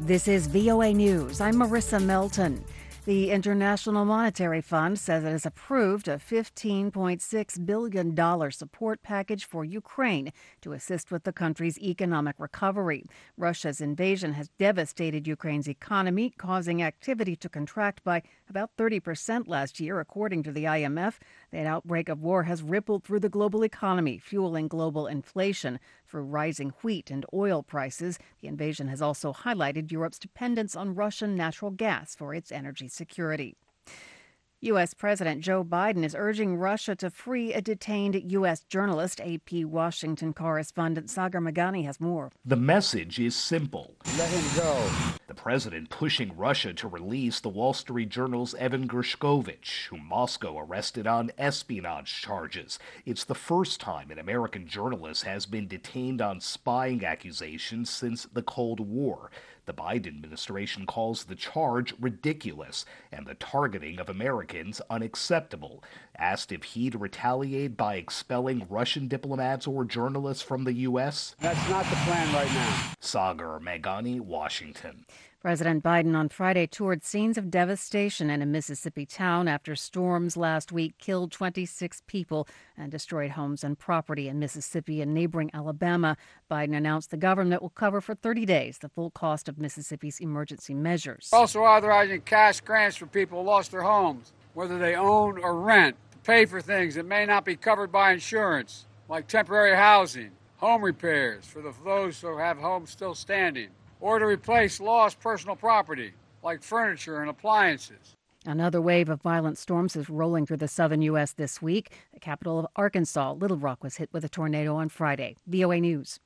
This is VOA News. I'm Marissa Melton. The International Monetary Fund says it has approved a $15.6 billion support package for Ukraine to assist with the country's economic recovery. Russia's invasion has devastated Ukraine's economy, causing activity to contract by about 30% last year, according to the IMF. The outbreak of war has rippled through the global economy, fueling global inflation through rising wheat and oil prices. The invasion has also highlighted Europe's dependence on Russian natural gas for its energy security. U.S. President Joe Biden is urging Russia to free a detained U.S. journalist. AP Washington correspondent Sagar Meghani has more. The message is simple. Let him go. The president pushing Russia to release the Wall Street Journal's Evan Gershkovich, whom Moscow arrested on espionage charges. It's the first time an American journalist has been detained on spying accusations since the Cold War. The Biden administration calls the charge ridiculous and the targeting of Americans unacceptable. Asked if he'd retaliate by expelling Russian diplomats or journalists from the U.S., that's not the plan right now. Sagar Meghani, Washington. President Biden on Friday toured scenes of devastation in a Mississippi town after storms last week killed 26 people and destroyed homes and property in Mississippi and neighboring Alabama. Biden announced the government will cover for 30 days the full cost of Mississippi's emergency measures. Also authorizing cash grants for people who lost their homes, whether they own or rent, to pay for things that may not be covered by insurance, like temporary housing, home repairs for those who have homes still standing, or to replace lost personal property, like furniture and appliances. Another wave of violent storms is rolling through the southern U.S. this week. The capital of Arkansas, Little Rock, was hit with a tornado on Friday. VOA News.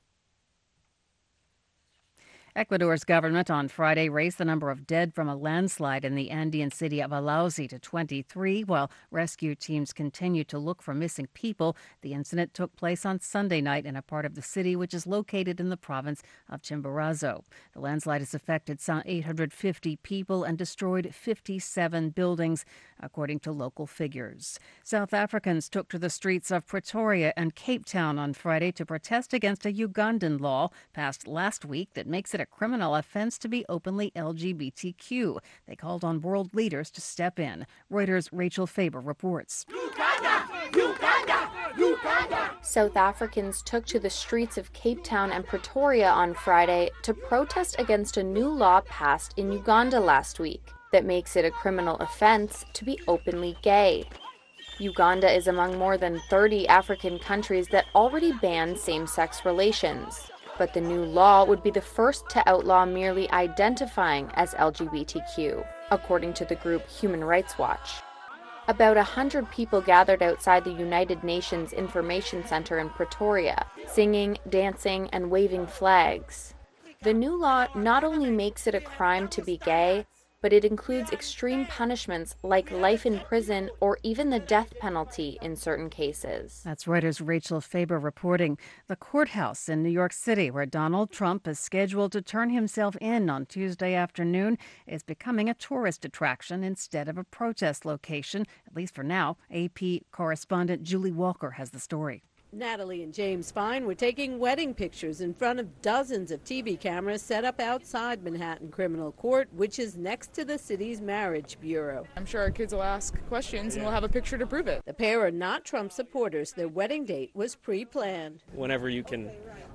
Ecuador's government on Friday raised the number of dead from a landslide in the Andean city of Alausi to 23, while rescue teams continue to look for missing people. The incident took place on Sunday night in a part of the city which is located in the province of Chimborazo. The landslide has affected some 850 people and destroyed 57 buildings, according to local figures. South Africans took to the streets of Pretoria and Cape Town on Friday to protest against a Ugandan law passed last week that makes it a criminal offense to be openly LGBTQ. They called on world leaders to step in. Reuters' Rachel Faber reports. Uganda! Uganda! Uganda! South Africans took to the streets of Cape Town and Pretoria on Friday to protest against a new law passed in Uganda last week that makes it a criminal offense to be openly gay. Uganda is among more than 30 African countries that already ban same-sex relations. But the new law would be the first to outlaw merely identifying as LGBTQ, according to the group Human Rights Watch. About 100 people gathered outside the United Nations Information Center in Pretoria, singing, dancing, and waving flags. The new law not only makes it a crime to be gay, but it includes extreme punishments like life in prison or even the death penalty in certain cases. That's Reuters' Rachel Faber reporting. The courthouse in New York City, where Donald Trump is scheduled to turn himself in on Tuesday afternoon, is becoming a tourist attraction instead of a protest location, at least for now. AP correspondent Julie Walker has the story. Natalie and James Fine were taking wedding pictures in front of dozens of TV cameras set up outside Manhattan Criminal Court, which is next to the city's Marriage Bureau. I'm sure our kids will ask questions and we'll have a picture to prove it. The pair are not Trump supporters. Their wedding date was pre-planned. Whenever you can,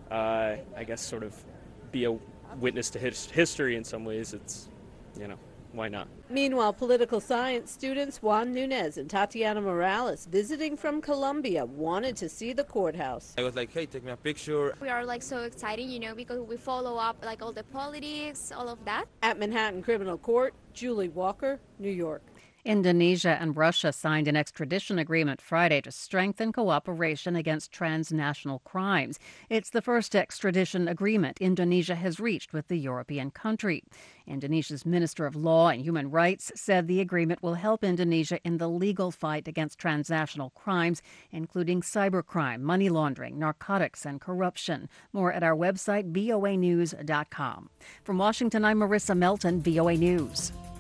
I guess, sort of be a witness to history in some ways, it's, why not? Meanwhile, political science students Juan Nunez and Tatiana Morales, visiting from Colombia, wanted to see the courthouse. I was like, hey, take me a picture. We are so excited, because we follow up all the politics, all of that. At Manhattan Criminal Court, Julie Walker, New York. Indonesia and Russia signed an extradition agreement Friday to strengthen cooperation against transnational crimes. It's the first extradition agreement Indonesia has reached with the European country. Indonesia's Minister of Law and Human Rights said the agreement will help Indonesia in the legal fight against transnational crimes, including cybercrime, money laundering, narcotics, and corruption. More at our website, voanews.com. From Washington, I'm Marissa Melton, VOA News.